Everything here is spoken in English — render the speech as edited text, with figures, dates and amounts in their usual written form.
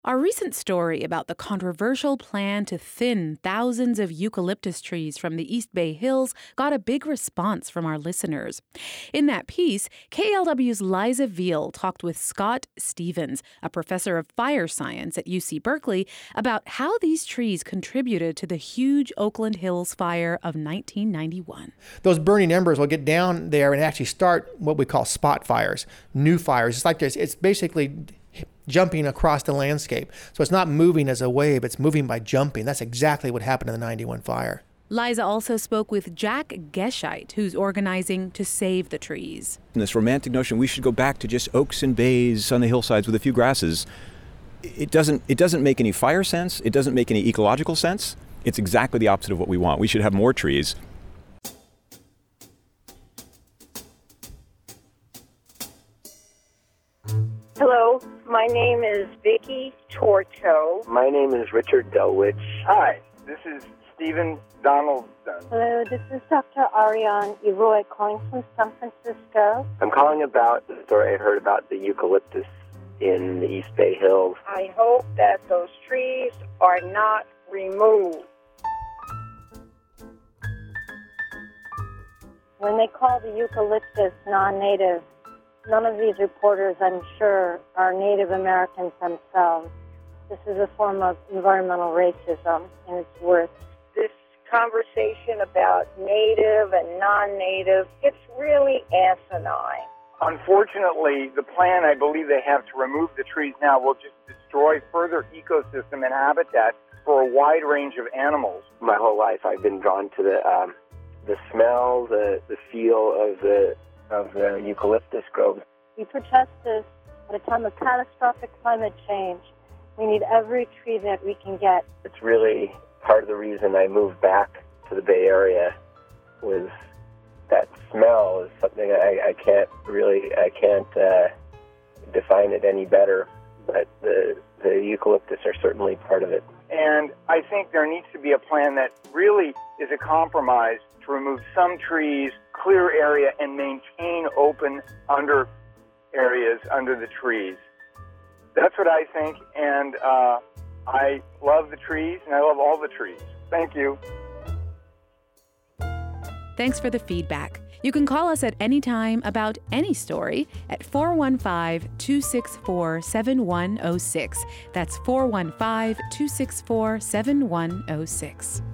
Our recent story about the controversial plan to thin thousands of eucalyptus trees from the East Bay Hills got a big response from our listeners. In that piece, KLW's Liza Veal talked with Scott Stevens, a professor of fire science at UC Berkeley, about how these trees contributed to the huge Oakland Hills fire of 1991. Those burning embers will get down there and actually start what we call spot fires, new fires. It's like this. It's basically jumping across the landscape. So it's not moving as a wave, it's moving by jumping. That's exactly what happened in the 91 fire. Liza also spoke with Jack Gescheit, who's organizing to save the trees. And this romantic notion we should go back to just oaks and bays on the hillsides with a few grasses, it doesn't make any fire sense, it doesn't make any ecological sense. It's exactly the opposite of what we want. We should have more trees. Hello, my name is Vicky Torto. My name is Richard Delwich. Hi, this is Stephen Donaldson. Hello, this is Dr. Ariane Eroy calling from San Francisco. I'm calling about the story I heard about the eucalyptus in the East Bay Hills. I hope that those trees are not removed. When they call the eucalyptus non-native, none of these reporters, I'm sure, are Native Americans themselves. This is a form of environmental racism, and it's worse. This conversation about native and non-native, it's really asinine. Unfortunately, the plan I believe they have to remove the trees now will just destroy further ecosystem and habitat for a wide range of animals. My whole life I've been drawn to the smell, the feel of the eucalyptus groves. We protest this at a time of catastrophic climate change. We need every tree that we can get. It's really part of the reason I moved back to the Bay Area was that smell is something I can't define it any better, but the eucalyptus are certainly part of it. And I think there needs to be a plan that really is a compromise to remove some trees, clear area, and maintain open under areas under the trees. That's what I think, and I love the trees, and I love all the trees. Thank you. Thanks for the feedback. You can call us at any time about any story at 415-264-7106. That's 415-264-7106.